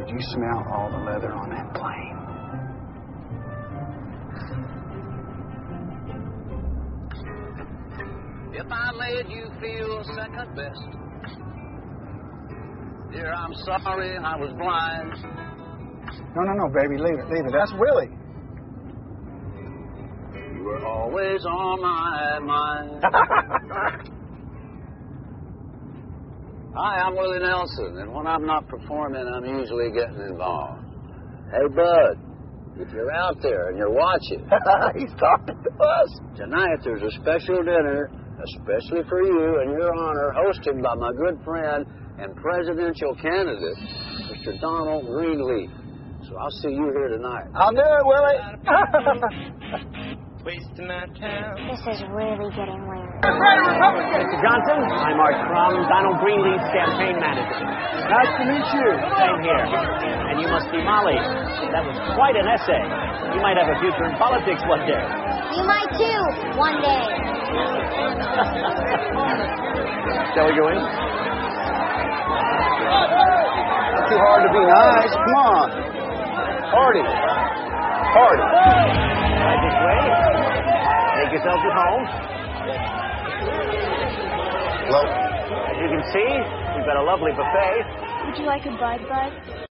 Did you smell all the leather on that plane? If I made you feel second best, dear, I'm sorry I was blind. No, baby, leave it. That's Willie. You were always on my mind. Hi, I'm Willie Nelson, and when I'm not performing, I'm usually getting involved. Hey, Bud, if you're out there and you're watching, he's talking to us. Tonight there's a special dinner, especially for you and your honor, hosted by my good friend and presidential candidate, Mr. Donald Greenleaf. So I'll see you here tonight. I'll do it, Willie. This is really getting weird. Mr. Johnson, I'm Art Crum, Donald Greenleaf's campaign manager. Nice to meet you. Same here. And you must be Molly. That was quite an essay. You might have a future in politics one day. You might too, one day. Shall we go in? Not too hard to be nice. Come on. Party. Right this way. Make yourselves at home. Hello. As you can see, we've got a lovely buffet. Would you like a bud?